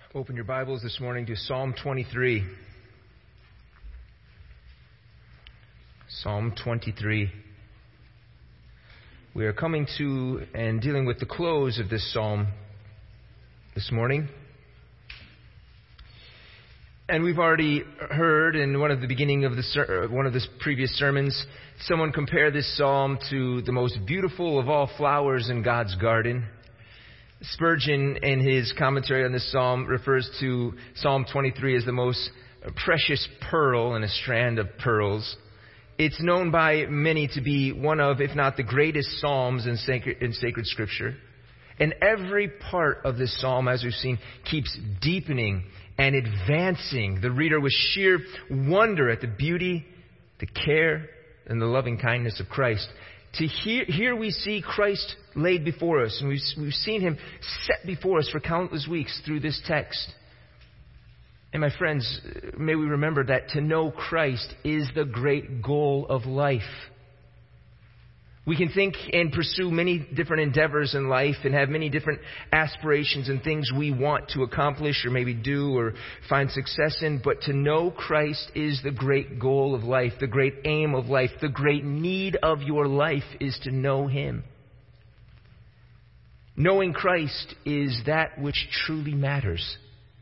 Open your Bibles this morning to Psalm 23. Psalm 23. We are coming to and dealing with the close of this psalm this morning. And we've already heard in one of the previous sermons, someone compare this psalm to the most beautiful of all flowers in God's garden. Spurgeon, in his commentary on this psalm, refers to Psalm 23 as the most precious pearl in a strand of pearls. It's known by many to be one of, if not the greatest psalms in sacred Scripture. And every part of this psalm, as we've seen, keeps deepening and advancing the reader with sheer wonder at the beauty, the care, and the loving kindness of Christ. Here we see Christ laid before us, and we've seen Him set before us for countless weeks through this text. And my friends, may we remember that to know Christ is the great goal of life. We can think and pursue many different endeavors in life and have many different aspirations and things we want to accomplish or maybe do or find success in. But to know Christ is the great goal of life, the great aim of life, the great need of your life is to know Him. Knowing Christ is that which truly matters.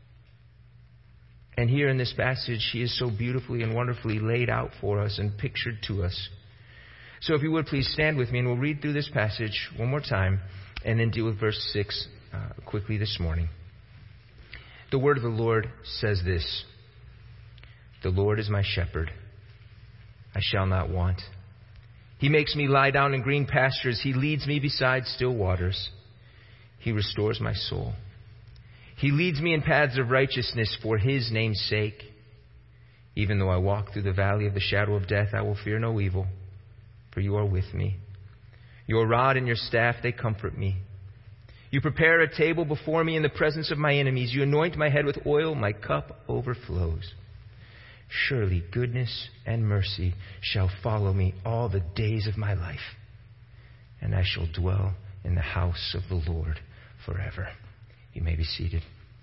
And here in this passage, He is so beautifully and wonderfully laid out for us and pictured to us. So if you would, please stand with me and we'll read through this passage one more time and then deal with verse 6 quickly this morning. The word of the Lord says this: "The Lord is my shepherd. I shall not want. He makes me lie down in green pastures. He leads me beside still waters. He restores my soul. He leads me in paths of righteousness for His name's sake. Even though I walk through the valley of the shadow of death, I will fear no evil. For You are with me. Your rod and Your staff, they comfort me. You prepare a table before me in the presence of my enemies. You anoint my head with oil. My cup overflows. Surely goodness and mercy shall follow me all the days of my life, and I shall dwell in the house of the Lord forever." You may be seated.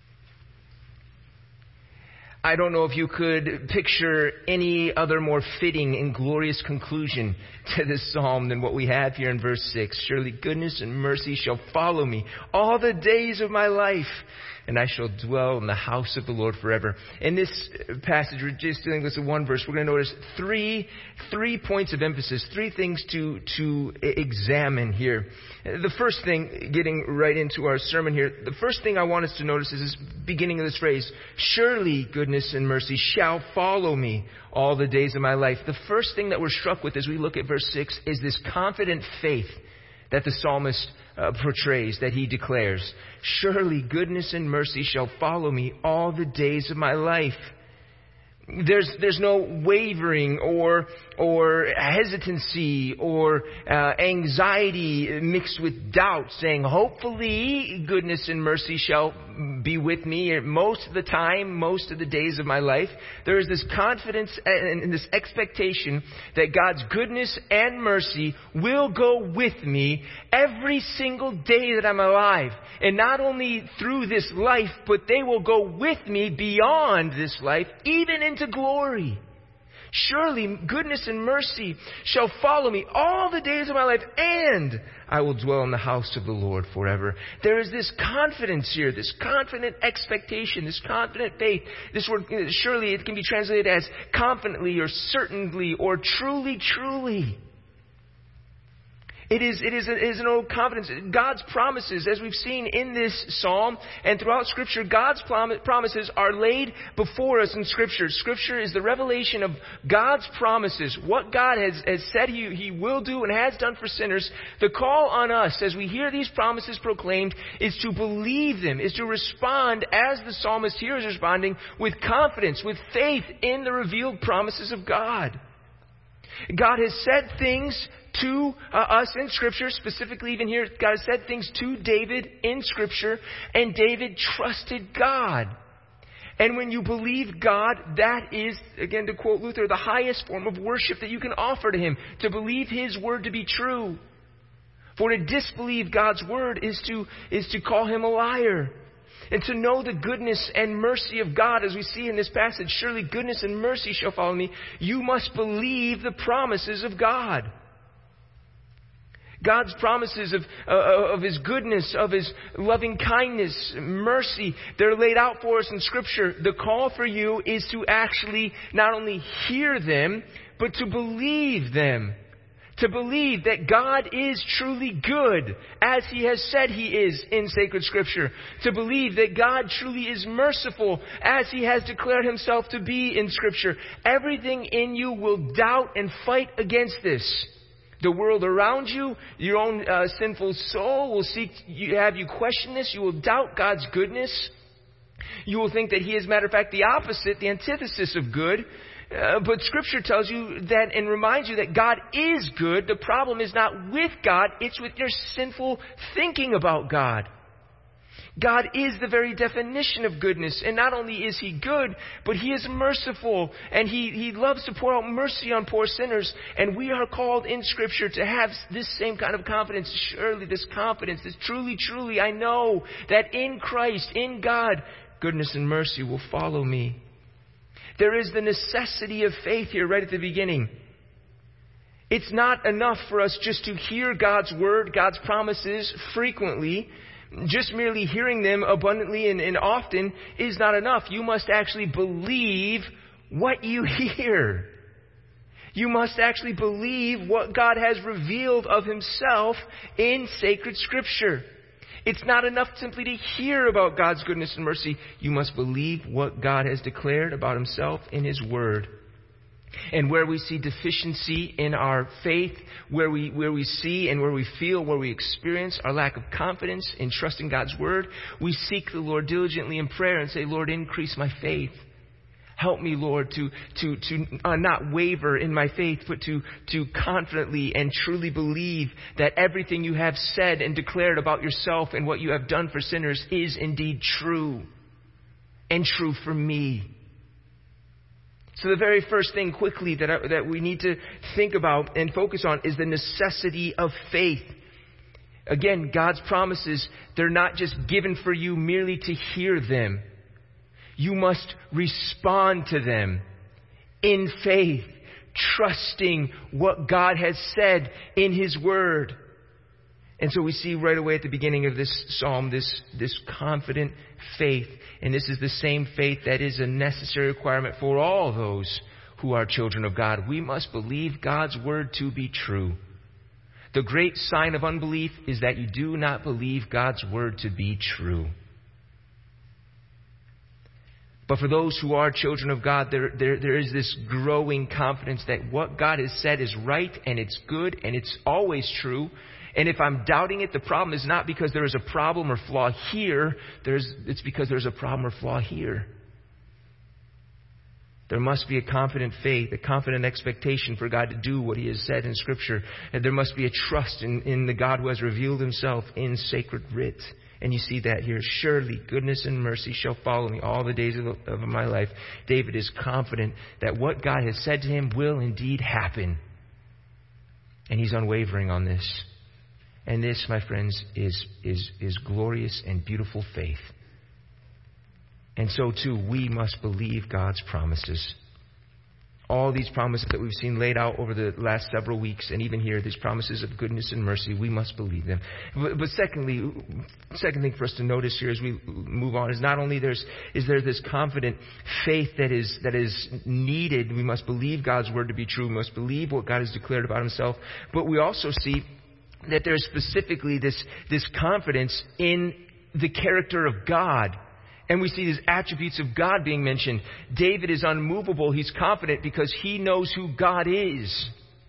I don't know if you could picture any other more fitting and glorious conclusion to this psalm than what we have here in verse 6. "Surely goodness and mercy shall follow me all the days of my life, and I shall dwell in the house of the Lord forever." In this passage, we're just dealing with one verse. We're going to notice three points of emphasis, three things to examine here. The first thing, getting right into our sermon here, the first thing I want us to notice is this beginning of this phrase: "Surely goodness and mercy shall follow me all the days of my life." The first thing that we're struck with as we look at verse 6 is this confident faith that the psalmist portrays, that he declares. "Surely goodness and mercy shall follow me all the days of my life." There's no wavering or hesitancy or anxiety mixed with doubt, saying, hopefully goodness and mercy shall be with me most of the time, most of the days of my life. There is this confidence and this expectation that God's goodness and mercy will go with me every single day that I'm alive. And not only through this life, but they will go with me beyond this life, even into glory. "Surely goodness and mercy shall follow me all the days of my life, and I will dwell in the house of the Lord forever." There is this confidence here, this confident expectation, this confident faith. This word, surely, it can be translated as confidently or certainly or truly, truly. It is an old confidence. God's promises, as we've seen in this psalm and throughout Scripture, God's promises are laid before us in Scripture. Scripture is the revelation of God's promises, what God has said He will do and has done for sinners. The call on us, as we hear these promises proclaimed, is to believe them, is to respond as the psalmist here is responding, with confidence, with faith in the revealed promises of God. God has said things to us in Scripture, specifically even here, God has said things to David in Scripture, and David trusted God. And when you believe God, that is, again to quote Luther, the highest form of worship that you can offer to Him, to believe His word to be true. For to disbelieve God's word is to call Him a liar. And to know the goodness and mercy of God, as we see in this passage, surely goodness and mercy shall follow me. You must believe the promises of God. God's promises of His goodness, of His loving kindness, mercy, they're laid out for us in Scripture. The call for you is to actually not only hear them, but to believe them. To believe that God is truly good, as He has said He is in sacred Scripture. To believe that God truly is merciful, as He has declared Himself to be in Scripture. Everything in you will doubt and fight against this. The world around you, your own sinful soul will have you question this. You will doubt God's goodness. You will think that He is, matter of fact, the opposite, the antithesis of good. But Scripture tells you that and reminds you that God is good. The problem is not with God, it's with your sinful thinking about God. God is the very definition of goodness. And not only is He good, but He is merciful. And He loves to pour out mercy on poor sinners. And we are called in Scripture to have this same kind of confidence. Surely this confidence is truly, I know that in Christ, in God, goodness and mercy will follow me. There is the necessity of faith here right at the beginning. It's not enough for us just to hear God's word, God's promises frequently. Just merely hearing them abundantly and often is not enough. You must actually believe what you hear. You must actually believe what God has revealed of Himself in sacred Scripture. It's not enough simply to hear about God's goodness and mercy. You must believe what God has declared about Himself in His Word. And where we see deficiency in our faith, where we see and where we feel, where we experience our lack of confidence in trusting God's Word, we seek the Lord diligently in prayer and say, Lord, increase my faith. Help me, Lord, to not waver in my faith, but to confidently and truly believe that everything you have said and declared about yourself and what you have done for sinners is indeed true, and true for me. So the very first thing quickly that we need to think about and focus on is the necessity of faith. Again, God's promises, they're not just given for you merely to hear them. You must respond to them in faith, trusting what God has said in His Word. And so we see right away at the beginning of this psalm, this confident faith. And this is the same faith that is a necessary requirement for all those who are children of God. We must believe God's Word to be true. The great sign of unbelief is that you do not believe God's Word to be true. But for those who are children of God, there is this growing confidence that what God has said is right and it's good and it's always true. And if I'm doubting it, the problem is not because there is a problem or flaw here. It's because there's a problem or flaw here. There must be a confident faith, a confident expectation for God to do what He has said in Scripture. And there must be a trust in the God who has revealed Himself in sacred writ. And you see that here. Surely goodness and mercy shall follow me all the days of my life. David is confident that what God has said to him will indeed happen. And he's unwavering on this. And this, my friends, is glorious and beautiful faith. And so too, we must believe God's promises. All these promises that we've seen laid out over the last several weeks, and even here, these promises of goodness and mercy, we must believe them. But second thing for us to notice here as we move on is not only is there this confident faith that is needed. We must believe God's Word to be true. We must believe what God has declared about Himself. But we also see that there's specifically this confidence in the character of God. And we see these attributes of God being mentioned. David is unmovable. He's confident because he knows who God is.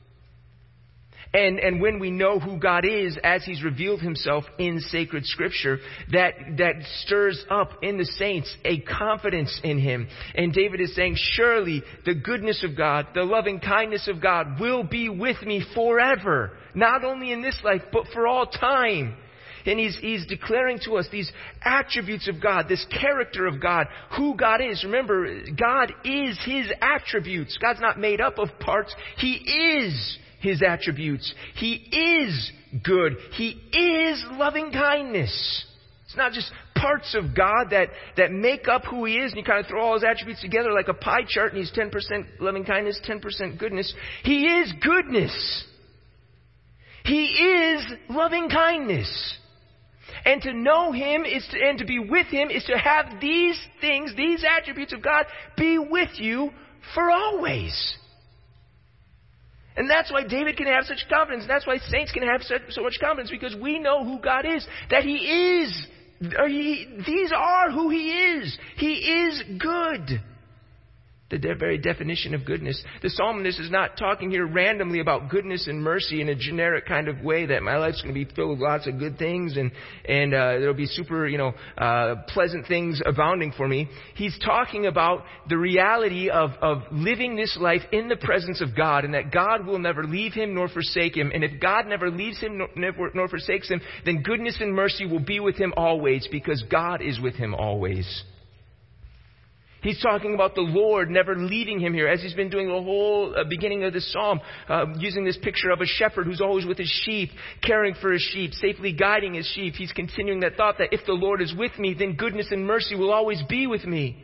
And when we know who God is, as He's revealed Himself in sacred Scripture, that stirs up in the saints a confidence in Him. And David is saying, surely the goodness of God, the loving kindness of God will be with me forever. Not only in this life, but for all time. And he's declaring to us these attributes of God, this character of God, who God is. Remember, God is His attributes. God's not made up of parts. He is His attributes. He is good. He is loving kindness. It's not just parts of God that make up who He is, and you kind of throw all His attributes together like a pie chart, and He's 10% loving kindness, 10% goodness. He is goodness. He is loving kindness. And to know Him and to be with Him is to have these things, these attributes of God, be with you for always. And that's why David can have such confidence. That's why saints can have so much confidence, because we know who God is. That He is. These are who He is. He is good. The very definition of goodness. The psalmist is not talking here randomly about goodness and mercy in a generic kind of way, that my life's going to be filled with lots of good things and there'll be super, pleasant things abounding for me. He's talking about the reality of living this life in the presence of God, and that God will never leave him nor forsake him. And if God never leaves him nor forsakes him, then goodness and mercy will be with him always, because God is with him always. He's talking about the Lord never leaving him here, as he's been doing the whole beginning of this psalm, using this picture of a shepherd who's always with his sheep, caring for his sheep, safely guiding his sheep. He's continuing that thought that if the Lord is with me, then goodness and mercy will always be with me.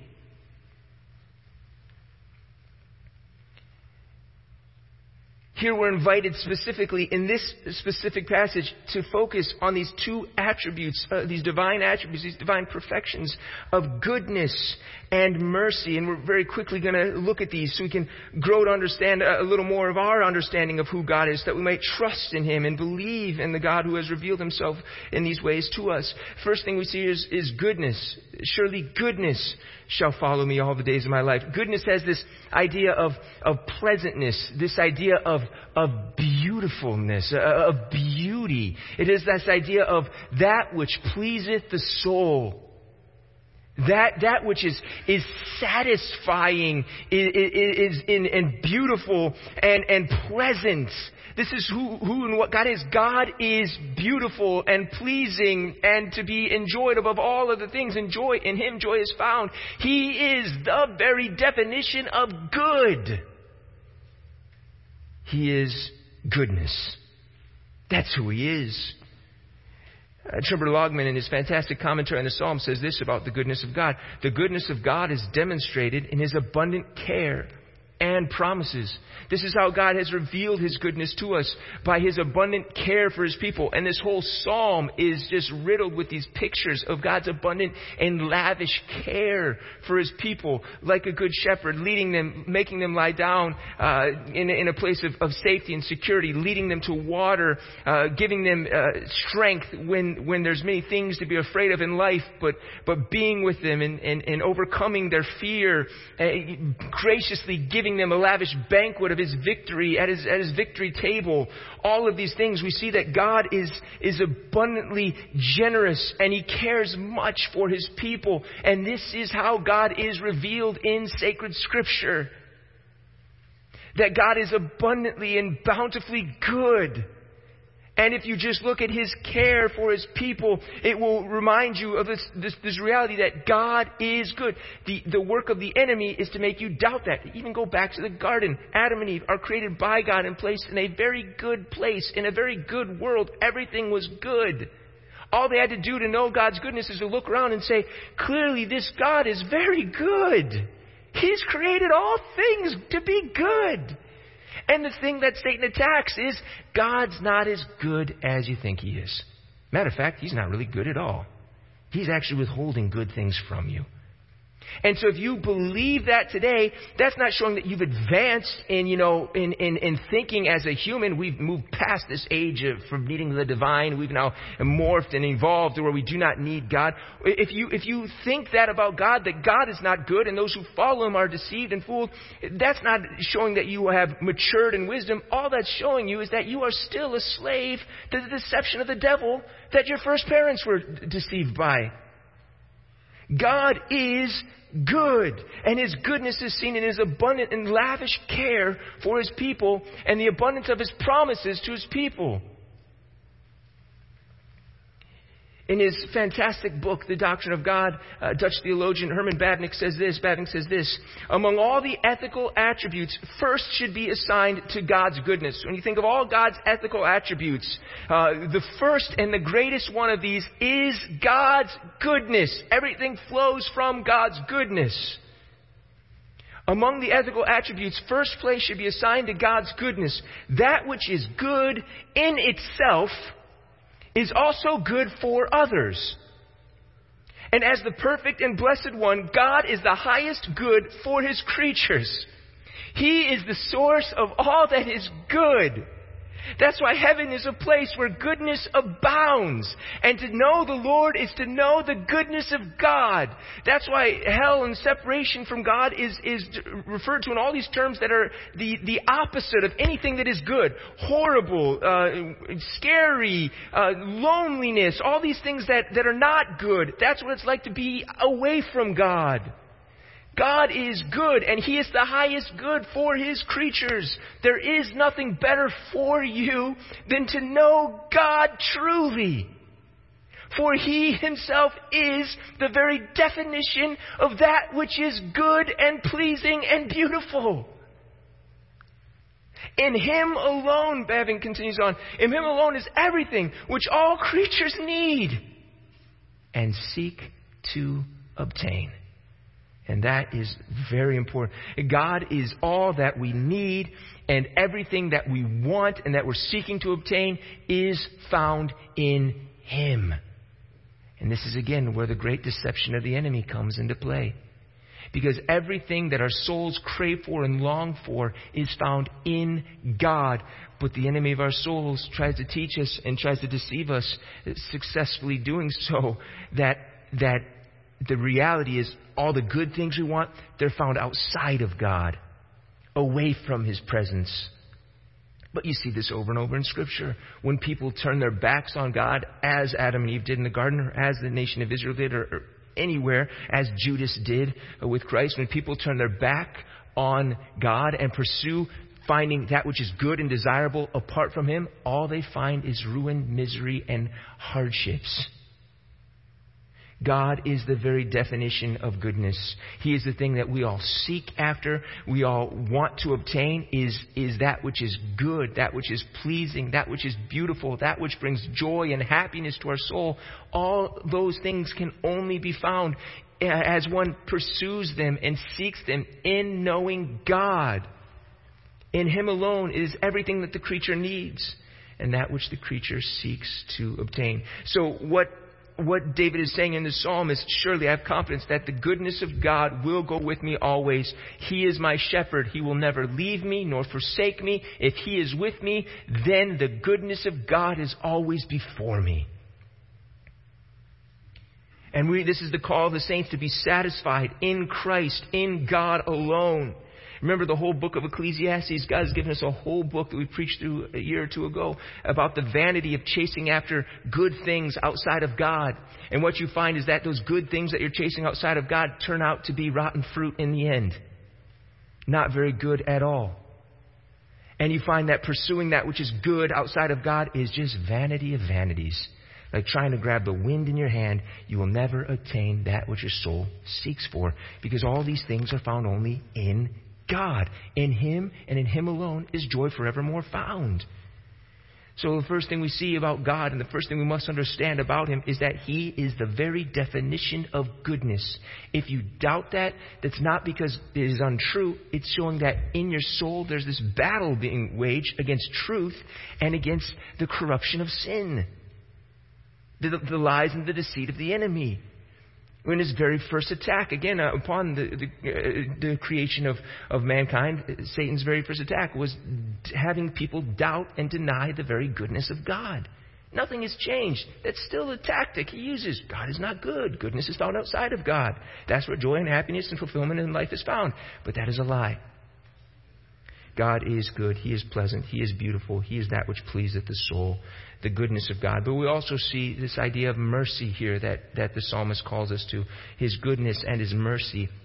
Here we're invited specifically in this specific passage to focus on these two attributes, these divine attributes, these divine perfections of goodness and mercy. And we're very quickly going to look at these so we can grow to understand a little more of our understanding of who God is, that we might trust in Him and believe in the God who has revealed Himself in these ways to us. First thing we see is goodness. Surely goodness shall follow me all the days of my life. Goodness has this idea of pleasantness, this idea of beautifulness, of beauty. It is this idea of that which pleaseth the soul. That which is satisfying, and beautiful and pleasant. This is who and what God is. God is beautiful and pleasing and to be enjoyed above all other things. And joy in Him, joy is found. He is the very definition of good. He is goodness. That's who He is. Trevor Logman, in his fantastic commentary on the Psalm, says this about the goodness of God. The goodness of God is demonstrated in His abundant care and promises. This is how God has revealed His goodness to us, by His abundant care for His people. And this whole psalm is just riddled with these pictures of God's abundant and lavish care for His people, like a good shepherd, leading them, making them lie down in a place of safety and security, leading them to water, giving them strength when there's many things to be afraid of in life, but being with them and overcoming their fear, graciously giving them a lavish banquet of His victory at His victory table. All of these things, we see that God is abundantly generous, and He cares much for His people. And this is how God is revealed in sacred Scripture. That God is abundantly and bountifully good. And if you just look at His care for His people, it will remind you of this reality that God is good. The work of the enemy is to make you doubt that. Even go back to the garden. Adam and Eve are created by God and placed in a very good place, in a very good world. Everything was good. All they had to do to know God's goodness is to look around and say, clearly this God is very good. He's created all things to be good. And the thing that Satan attacks is God's not as good as you think He is. Matter of fact, He's not really good at all. He's actually withholding good things from you. And so if you believe that today, that's not showing that you've advanced in thinking as a human. We've moved past this age from needing the divine. We've now morphed and evolved to where we do not need God. If you think that about God, that God is not good and those who follow Him are deceived and fooled, that's not showing that you have matured in wisdom. All that's showing you is that you are still a slave to the deception of the devil that your first parents were deceived by. God is good, and His goodness is seen in His abundant and lavish care for His people and the abundance of His promises to His people. In his fantastic book, The Doctrine of God, Dutch theologian Herman Bavinck says this, among all the ethical attributes, first should be assigned to God's goodness. When you think of all God's ethical attributes, the first and the greatest one of these is God's goodness. Everything flows from God's goodness. Among the ethical attributes, first place should be assigned to God's goodness. That which is good in itself is also good for others. And as the perfect and blessed one, God is the highest good for his creatures. He is the source of all that is good. That's why heaven is a place where goodness abounds. And to know the Lord is to know the goodness of God. That's why hell and separation from God is referred to in all these terms that are the opposite of anything that is good. Horrible, scary, loneliness, all these things that are not good. That's what it's like to be away from God. God is good, and he is the highest good for his creatures. There is nothing better for you than to know God truly. For he himself is the very definition of that which is good and pleasing and beautiful. In him alone, Bavinck continues on, in him alone is everything which all creatures need and seek to obtain. And that is very important. God is all that we need, and everything that we want and that we're seeking to obtain is found in him. And this is again where the great deception of the enemy comes into play. Because everything that our souls crave for and long for is found in God. But the enemy of our souls tries to teach us and tries to deceive us, successfully doing so, that the reality is all the good things we want, they're found outside of God, away from his presence. But you see this over and over in Scripture. When people turn their backs on God, as Adam and Eve did in the garden, or as the nation of Israel did, or anywhere, as Judas did with Christ, when people turn their back on God and pursue finding that which is good and desirable apart from him, all they find is ruin, misery, and hardships. God is the very definition of goodness. He is the thing that we all seek after, we all want to obtain, is that which is good, that which is pleasing, that which is beautiful, that which brings joy and happiness to our soul. All those things can only be found as one pursues them and seeks them in knowing God. In him alone is everything that the creature needs and that which the creature seeks to obtain. So what David is saying in this psalm is, surely I have confidence that the goodness of God will go with me always. He is my shepherd. He will never leave me nor forsake me. If he is with me, then the goodness of God is always before me. And this is the call of the saints, to be satisfied in Christ, in God alone. Remember the whole book of Ecclesiastes. God has given us a whole book that we preached through a year or two ago about the vanity of chasing after good things outside of God. And what you find is that those good things that you're chasing outside of God turn out to be rotten fruit in the end. Not very good at all. And you find that pursuing that which is good outside of God is just vanity of vanities. Like trying to grab the wind in your hand, you will never attain that which your soul seeks for. Because all these things are found only in God. In him and in him alone is joy forevermore found. So the first thing we see about God and the first thing we must understand about him is that he is the very definition of goodness. If you doubt that, that's not because it is untrue. It's showing that in your soul there's this battle being waged against truth and against the corruption of sin. The lies and the deceit of the enemy. In his very first attack, again, upon the creation of mankind, Satan's very first attack was having people doubt and deny the very goodness of God. Nothing has changed. That's still the tactic he uses. God is not good. Goodness is found outside of God. That's where joy and happiness and fulfillment in life is found. But that is a lie. God is good. He is pleasant. He is beautiful. He is that which pleaseth the soul, the goodness of God. But we also see this idea of mercy here that the psalmist calls us to, his goodness and his mercy.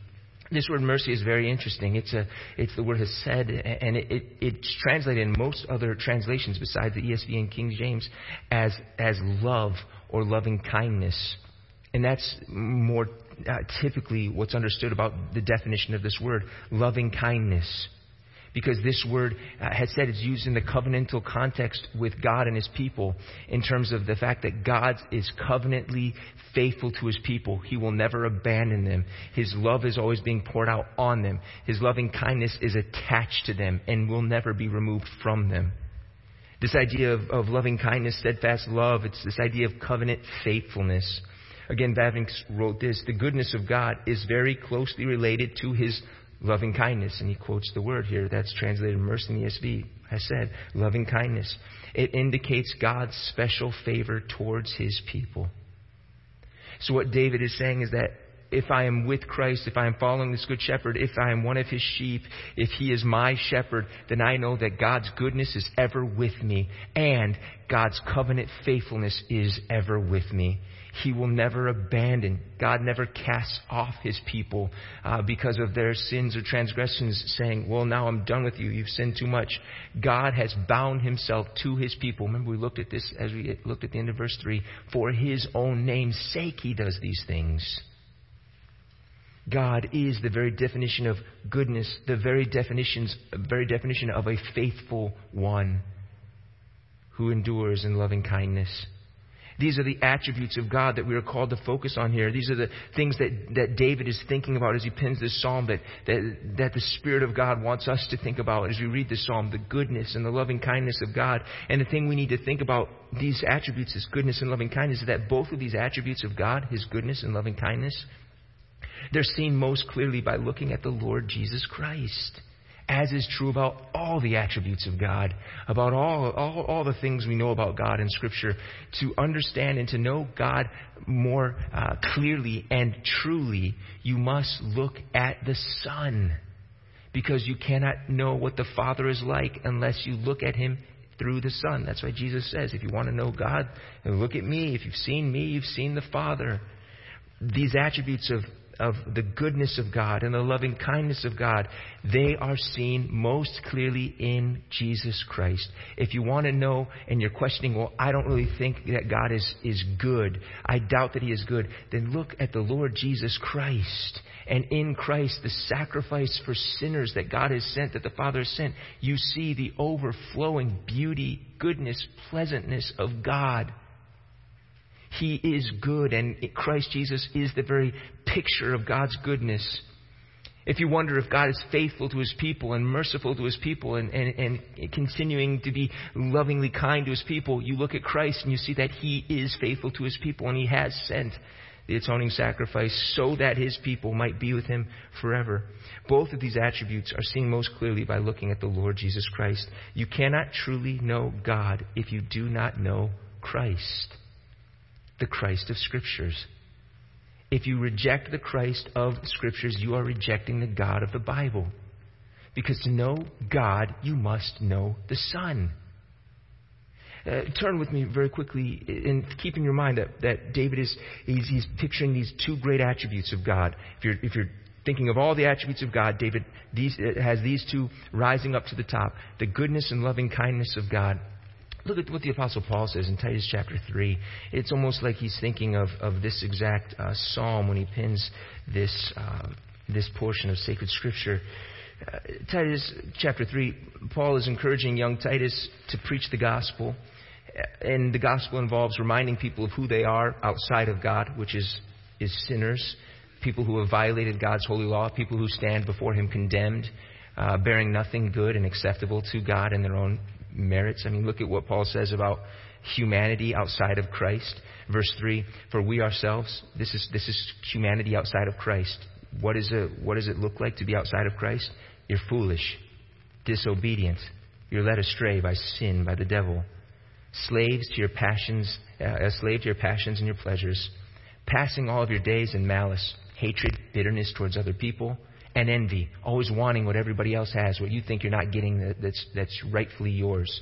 This word mercy is very interesting. It's the word hesed, and it's translated in most other translations besides the ESV and King James as love or loving kindness. And that's more typically what's understood about the definition of this word, loving kindness. Because this word, hesed, is used in the covenantal context with God and His people in terms of the fact that God is covenantly faithful to His people. He will never abandon them. His love is always being poured out on them. His loving kindness is attached to them and will never be removed from them. This idea of loving kindness, steadfast love, it's this idea of covenant faithfulness. Again, Bavinck wrote this: the goodness of God is very closely related to His loving kindness. And he quotes the word here that's translated mercy in the ESV. I said, loving kindness. It indicates God's special favor towards His people. So what David is saying is that if I am with Christ, if I am following this good shepherd, if I am one of His sheep, if He is my shepherd, then I know that God's goodness is ever with me and God's covenant faithfulness is ever with me. He will never abandon. God never casts off His people because of their sins or transgressions, saying, well, now I'm done with you. You've sinned too much. God has bound Himself to His people. Remember, we looked at this as we looked at the end of verse 3. For His own name's sake, He does these things. God is the very definition of goodness, the very definition of a faithful one who endures in loving kindness. These are the attributes of God that we are called to focus on here. These are the things that David is thinking about as he pens this psalm, that the Spirit of God wants us to think about as we read this psalm, the goodness and the loving kindness of God. And the thing we need to think about these attributes, this goodness and loving kindness, is that both of these attributes of God, His goodness and loving kindness, they're seen most clearly by looking at the Lord Jesus Christ. As is true about all the attributes of God, about all the things we know about God in Scripture. To understand and to know God more clearly and truly, you must look at the Son. Because you cannot know what the Father is like unless you look at Him through the Son. That's why Jesus says, if you want to know God, look at me. If you've seen me, you've seen the Father. These attributes of the goodness of God and the loving kindness of God, they are seen most clearly in Jesus Christ. If you want to know and you're questioning, well, I don't really think that God is good, I doubt that He is good, then look at the Lord Jesus Christ. And in Christ, the sacrifice for sinners that God has sent, that the Father has sent, you see the overflowing beauty, goodness, pleasantness of God. He is good, and Christ Jesus is the very picture of God's goodness. If you wonder if God is faithful to His people and merciful to His people and continuing to be lovingly kind to His people, you look at Christ and you see that He is faithful to His people, and He has sent the atoning sacrifice so that His people might be with Him forever. Both of these attributes are seen most clearly by looking at the Lord Jesus Christ. You cannot truly know God if you do not know Christ. The Christ of Scriptures. If you reject the Christ of Scriptures, you are rejecting the God of the Bible. Because to know God, you must know the Son. Turn with me very quickly, and keep in your mind that David he's picturing these two great attributes of God. If you're thinking of all the attributes of God, David has these two rising up to the top: the goodness and loving kindness of God. Look at what the Apostle Paul says in Titus chapter 3. It's almost like he's thinking of this exact psalm when he pens this portion of sacred Scripture. Titus chapter 3, Paul is encouraging young Titus to preach the gospel. And the gospel involves reminding people of who they are outside of God, which is sinners, people who have violated God's holy law, people who stand before Him condemned, bearing nothing good and acceptable to God in their own merits. I mean, look at what Paul says about humanity outside of Christ. Verse 3, for we ourselves, this is humanity outside of Christ. What does it look like to be outside of Christ? You're foolish, disobedient. You're led astray by sin, by the devil. Slaves to your passions, a slave to your passions and your pleasures. Passing all of your days in malice, hatred, bitterness towards other people, and envy, always wanting what everybody else has, what you think you're not getting that's rightfully yours.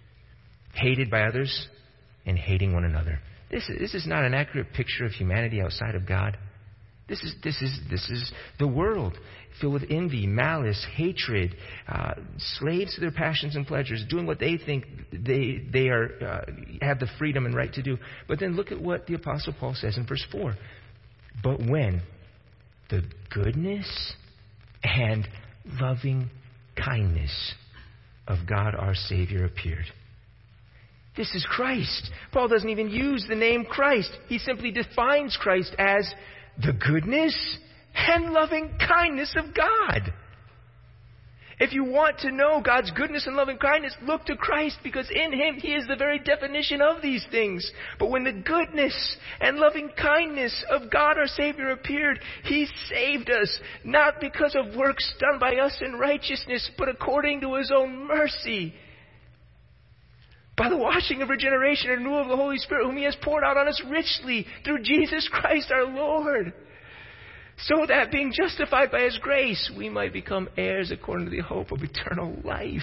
Hated by others and hating one another. This is not an accurate picture of humanity outside of God. This is the world filled with envy, malice, hatred, slaves to their passions and pleasures, doing what they think they are have the freedom and right to do. But then look at what the Apostle Paul says in verse 4. But when the goodness and loving kindness of God our Savior appeared. This is Christ. Paul doesn't even use the name Christ. He simply defines Christ as the goodness and loving kindness of God. If you want to know God's goodness and loving kindness, look to Christ, because in Him He is the very definition of these things. But when the goodness and loving kindness of God our Savior appeared, He saved us, not because of works done by us in righteousness, but according to His own mercy, by the washing of regeneration and renewal of the Holy Spirit, whom He has poured out on us richly through Jesus Christ our Lord, so that being justified by His grace, we might become heirs according to the hope of eternal life.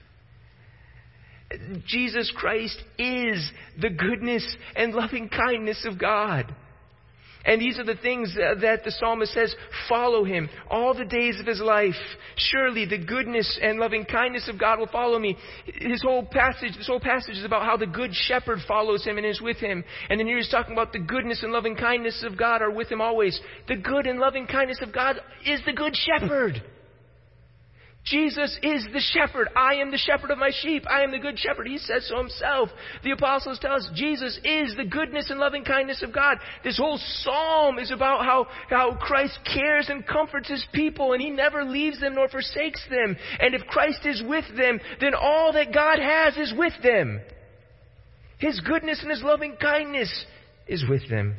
Jesus Christ is the goodness and loving kindness of God. And these are the things that the psalmist says, follow Him all the days of his life. Surely the goodness and loving kindness of God will follow me. This whole passage is about how the good shepherd follows Him and is with Him. And then here he's talking about the goodness and loving kindness of God are with Him always. The good and loving kindness of God is the good shepherd. Jesus is the shepherd. I am the shepherd of my sheep. I am the good shepherd. He says so Himself. The apostles tell us Jesus is the goodness and loving kindness of God. This whole psalm is about how Christ cares and comforts His people, and He never leaves them nor forsakes them. And if Christ is with them, then all that God has is with them. His goodness and His loving kindness is with them.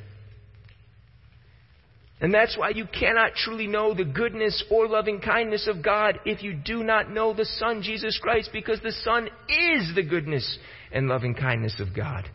And that's why you cannot truly know the goodness or loving kindness of God if you do not know the Son, Jesus Christ, because the Son is the goodness and loving kindness of God.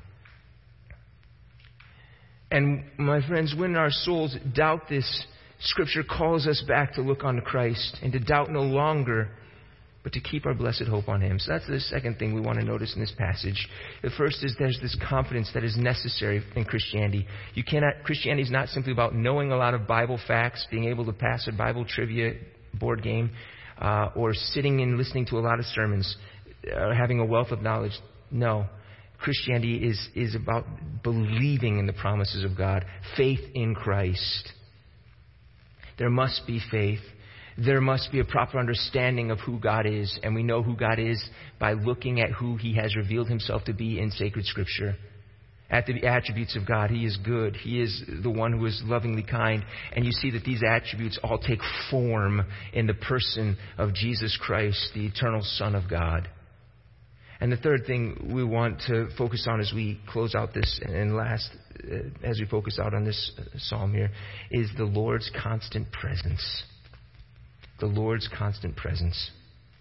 And my friends, when our souls doubt this, Scripture calls us back to look on Christ and to doubt no longer, but to keep our blessed hope on Him. So that's the second thing we want to notice in this passage. The first is there's this confidence that is necessary in Christianity. Christianity is not simply about knowing a lot of Bible facts, being able to pass a Bible trivia board game, or sitting and listening to a lot of sermons, or having a wealth of knowledge. No. Christianity is about believing in the promises of God, faith in Christ. There must be faith. There must be a proper understanding of who God is, and we know who God is by looking at who He has revealed Himself to be in sacred Scripture. At the attributes of God, He is good. He is the one who is lovingly kind. And you see that these attributes all take form in the person of Jesus Christ, the eternal Son of God. And the third thing we want to focus on as we close out this, and last, as we focus out on this psalm here, is the Lord's constant presence. The Lord's constant presence.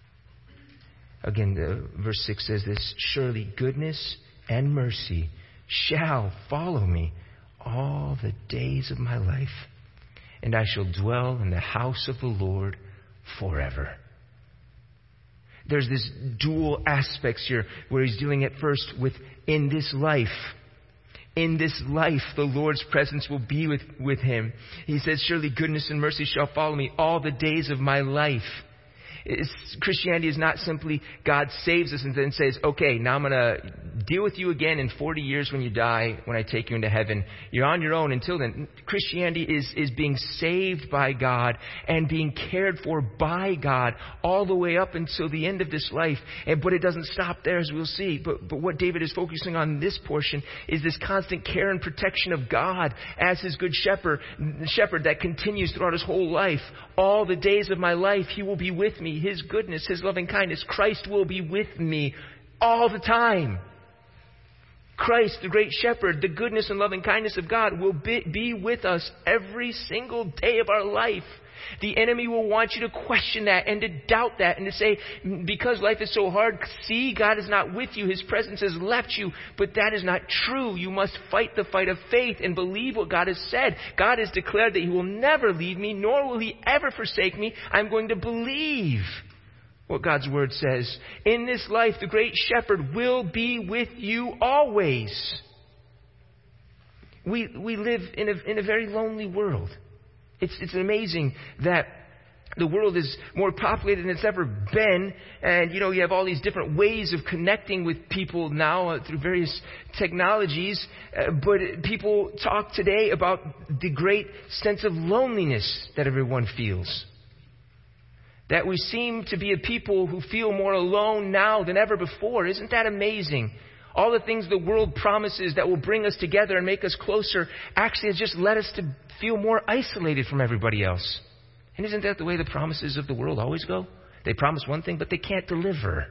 Again, verse 6 says this, surely goodness and mercy shall follow me all the days of my life, and I shall dwell in the house of the Lord forever. There's this dual aspects here where he's dealing at first with in this life. In this life, the Lord's presence will be with him. He says, surely goodness and mercy shall follow me all the days of my life. Christianity is not simply God saves us and then says, okay, now I'm going to deal with you again in 40 years when you die, when I take you into heaven. You're on your own until then. Christianity is being saved by God and being cared for by God all the way up until the end of this life. But it doesn't stop there, as we'll see. But what David is focusing on in this portion is this constant care and protection of God as his good shepherd that continues throughout his whole life. All the days of my life, He will be with me. His goodness, His loving kindness, Christ will be with me all the time. Christ, the great shepherd, the goodness and loving kindness of God will be with us every single day of our life. The enemy will want you to question that and to doubt that and to say, because life is so hard, see, God is not with you. His presence has left you. But that is not true. You must fight the fight of faith and believe what God has said. God has declared that He will never leave me, nor will He ever forsake me. I'm going to believe what God's Word says. In this life, the great shepherd will be with you always. We live in a very lonely world. It's amazing that the world is more populated than it's ever been. And, you have all these different ways of connecting with people now through various technologies. But people talk today about the great sense of loneliness that everyone feels. That we seem to be a people who feel more alone now than ever before. Isn't that amazing? All the things the world promises that will bring us together and make us closer actually has just led us to feel more isolated from everybody else. And isn't that the way the promises of the world always go? They promise one thing, but they can't deliver.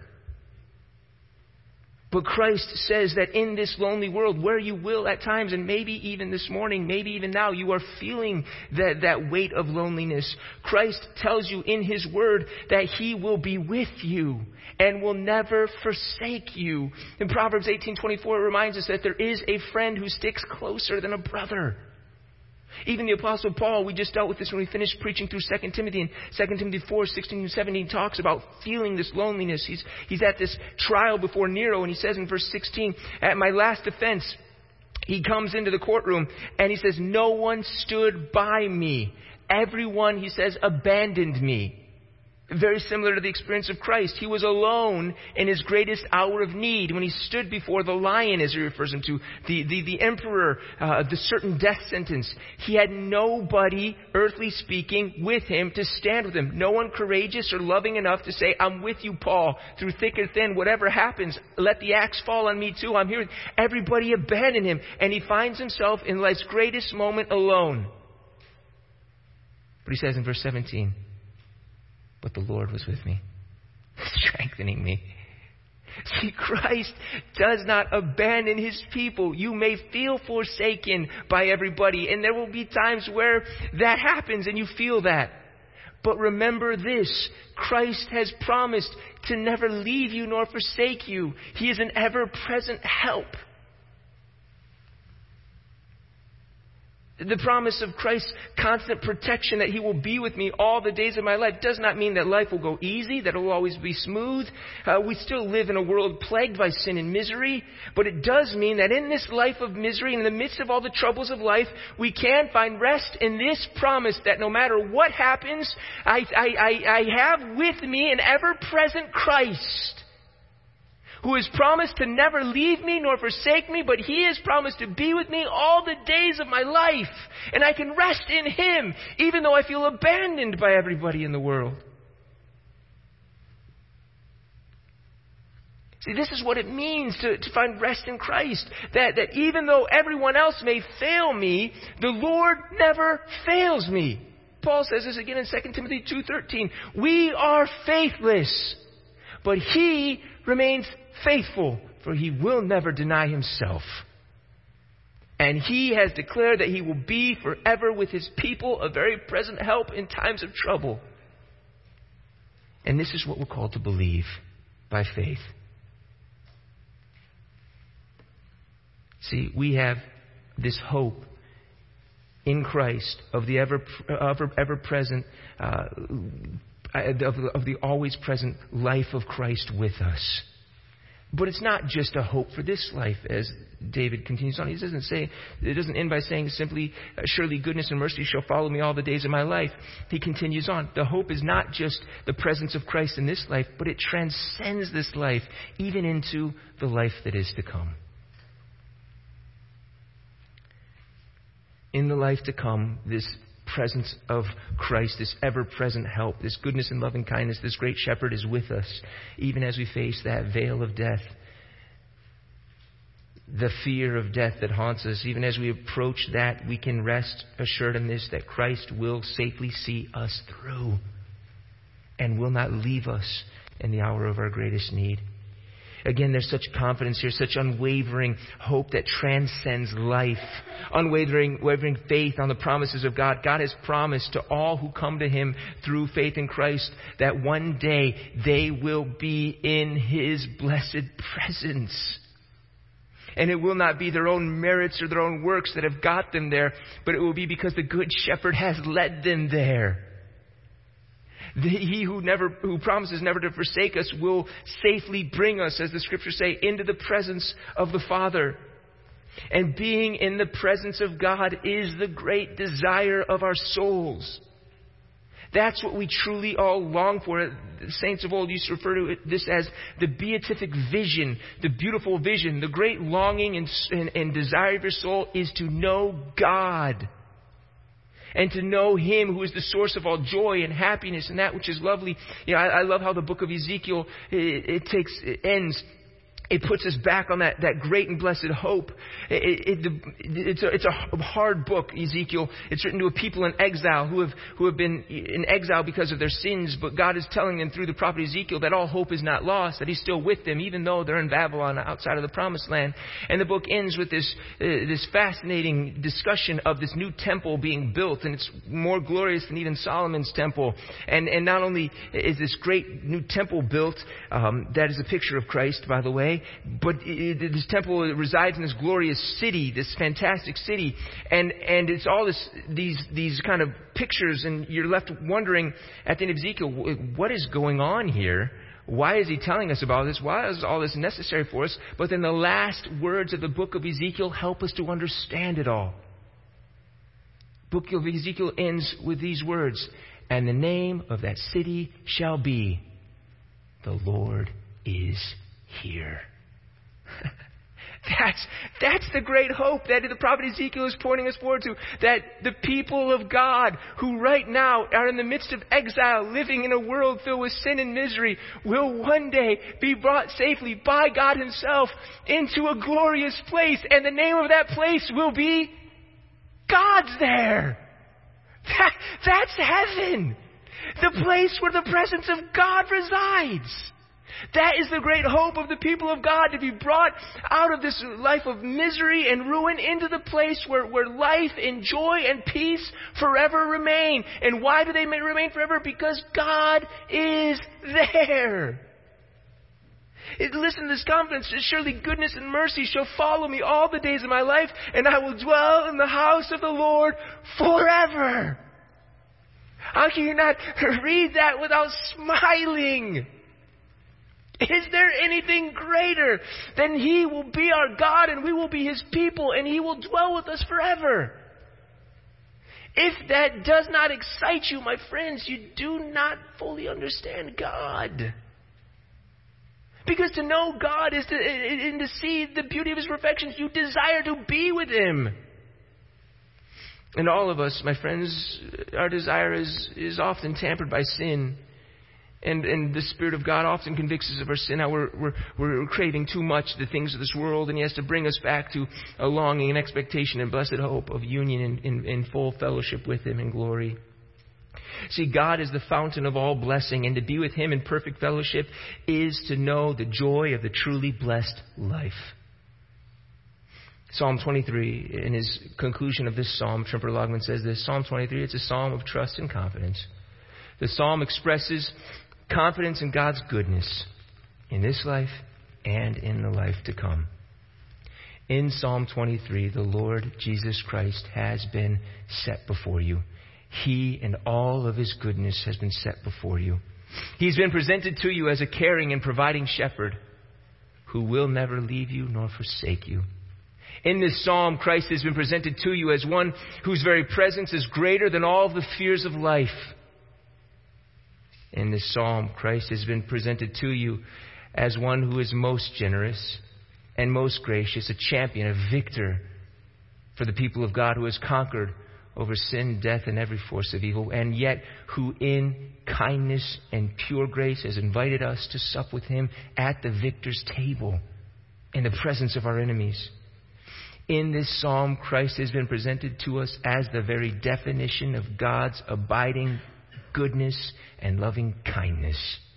But Christ says that in this lonely world, where you will at times, and maybe even this morning, maybe even now, you are feeling that weight of loneliness. Christ tells you in His Word that He will be with you and will never forsake you. In Proverbs 18:24, it reminds us that there is a friend who sticks closer than a brother. Even the Apostle Paul, we just dealt with this when we finished preaching through 2 Timothy. In 2 Timothy 4:16-17 talks about feeling this loneliness. He's at this trial before Nero, and he says in verse 16, at my last defense, he comes into the courtroom and he says, no one stood by me. Everyone, he says, abandoned me. Very similar to the experience of Christ. He was alone in His greatest hour of need when He stood before the lion, as He refers him to, the emperor, the certain death sentence. He had nobody, earthly speaking, with Him to stand with Him. No one courageous or loving enough to say, I'm with you, Paul, through thick or thin, whatever happens, let the axe fall on me too. I'm here. Everybody abandoned Him, and he finds himself in life's greatest moment alone. But he says in verse 17, but the Lord was with me, strengthening me. See, Christ does not abandon His people. You may feel forsaken by everybody, and there will be times where that happens and you feel that. But remember this, Christ has promised to never leave you nor forsake you. He is an ever-present help. The promise of Christ's constant protection that He will be with me all the days of my life does not mean that life will go easy, that it will always be smooth. We still live in a world plagued by sin and misery. But it does mean that in this life of misery, in the midst of all the troubles of life, we can find rest in this promise that no matter what happens, I have with me an ever-present Christ, who has promised to never leave me nor forsake me, but He has promised to be with me all the days of my life. And I can rest in Him, even though I feel abandoned by everybody in the world. See, this is what it means to find rest in Christ. That even though everyone else may fail me, the Lord never fails me. Paul says this again in 2 Timothy 2:13. We are faithless, but He remains faithful, for He will never deny Himself. And He has declared that He will be forever with His people, a very present help in times of trouble. And this is what we're called to believe by faith. See, we have this hope in Christ of the ever-present, of the always present life of Christ with us. But it's not just a hope for this life, as David continues on. He doesn't end by saying simply, surely goodness and mercy shall follow me all the days of my life. He continues on. The hope is not just the presence of Christ in this life, but it transcends this life, even into the life that is to come. In the life to come, this presence of Christ, this ever-present help, this goodness and loving kindness, this great shepherd is with us, even as we face that veil of death, the fear of death that haunts us. Even as we approach that, we can rest assured in this, that Christ will safely see us through and will not leave us in the hour of our greatest need. Again, there's such confidence here, such unwavering hope that transcends life. Unwavering faith on the promises of God. God has promised to all who come to Him through faith in Christ that one day they will be in His blessed presence. And it will not be their own merits or their own works that have got them there, but it will be because the Good Shepherd has led them there. He who promises never to forsake us will safely bring us, as the Scriptures say, into the presence of the Father. And being in the presence of God is the great desire of our souls. That's what we truly all long for. The saints of old used to refer to this as the beatific vision, the beautiful vision. The great longing and desire of your soul is to know God. And to know Him who is the source of all joy and happiness and that which is lovely. You know, I love how the book of Ezekiel, it ends. It puts us back on that great and blessed hope. It's a hard book, Ezekiel. It's written to a people in exile who have been in exile because of their sins. But God is telling them through the prophet Ezekiel that all hope is not lost, that He's still with them, even though they're in Babylon outside of the promised land. And the book ends with this fascinating discussion of this new temple being built. And it's more glorious than even Solomon's temple. And not only is this great new temple built, that is a picture of Christ, by the way, but this temple resides in this glorious city, this fantastic city, and it's all these kind of pictures, and you're left wondering at the end of Ezekiel, what is going on here? Why is he telling us about this? Why is all this necessary for us? But then the last words of the book of Ezekiel help us to understand it all. The book of Ezekiel ends with these words, "And the name of that city shall be, the Lord is here." That's the great hope that the prophet Ezekiel is pointing us forward to. That the people of God who right now are in the midst of exile, living in a world filled with sin and misery, will one day be brought safely by God Himself into a glorious place. And the name of that place will be God's there. That's heaven. The place where the presence of God resides. That is the great hope of the people of God, to be brought out of this life of misery and ruin into the place where life and joy and peace forever remain. And why do they remain forever? Because God is there. Listen to this confidence. Surely goodness and mercy shall follow me all the days of my life, and I will dwell in the house of the Lord forever. How can you not read that without smiling? Is there anything greater than He will be our God and we will be His people and He will dwell with us forever? If that does not excite you, my friends, you do not fully understand God. Because to know God is to see the beauty of His perfections. You desire to be with Him. And all of us, my friends, our desire is often tampered by sin. And the Spirit of God often convicts us of our sin. How we're craving too much the things of this world, and He has to bring us back to a longing and expectation and blessed hope of union in full fellowship with Him in glory. See, God is the fountain of all blessing, and to be with Him in perfect fellowship is to know the joy of the truly blessed life. Psalm 23, in his conclusion of this psalm, Tremper Logman says this, Psalm 23, it's a psalm of trust and confidence. The psalm expresses confidence in God's goodness in this life and in the life to come. In Psalm 23, the Lord Jesus Christ has been set before you. He and all of His goodness has been set before you. He's been presented to you as a caring and providing shepherd who will never leave you nor forsake you. In this psalm, Christ has been presented to you as one whose very presence is greater than all the fears of life. In this psalm, Christ has been presented to you as one who is most generous and most gracious, a champion, a victor for the people of God, who has conquered over sin, death, and every force of evil, and yet who in kindness and pure grace has invited us to sup with Him at the victor's table in the presence of our enemies. In this psalm, Christ has been presented to us as the very definition of God's abiding goodness and loving kindness.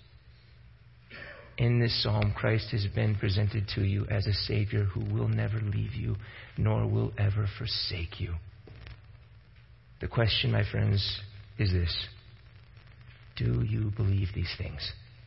In this psalm, Christ has been presented to you as a Savior who will never leave you, nor will ever forsake you. The question, my friends, is this: do you believe these things?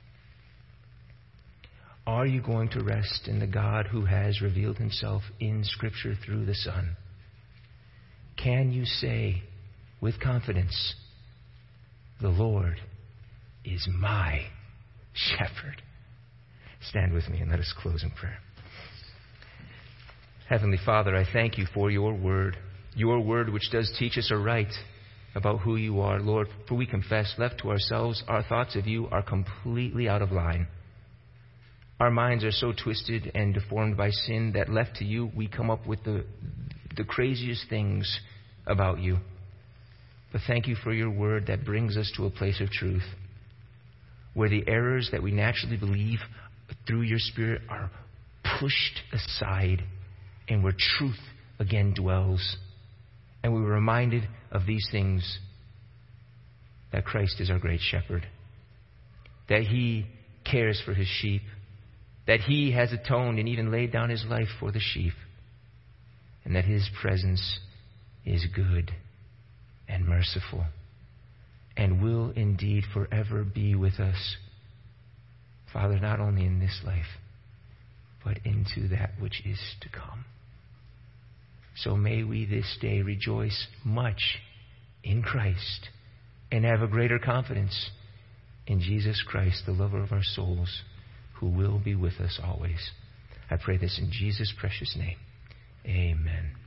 Are you going to rest in the God who has revealed Himself in Scripture through the Son? Can you say with confidence, the Lord is my shepherd? Stand with me and let us close in prayer. Heavenly Father, I thank you for your word which does teach us aright about who you are, Lord. For we confess, left to ourselves, our thoughts of you are completely out of line. Our minds are so twisted and deformed by sin that left to you, we come up with the craziest things about you. But thank you for your word that brings us to a place of truth, where the errors that we naturally believe through your Spirit are pushed aside, and where truth again dwells. And we were reminded of these things, that Christ is our great shepherd, that he cares for his sheep, that he has atoned and even laid down his life for the sheep, and that his presence is good and merciful and will indeed forever be with us, Father, not only in this life, but into that which is to come. So may we this day rejoice much in Christ and have a greater confidence in Jesus Christ, the lover of our souls, who will be with us always. I pray this in Jesus' precious name. Amen.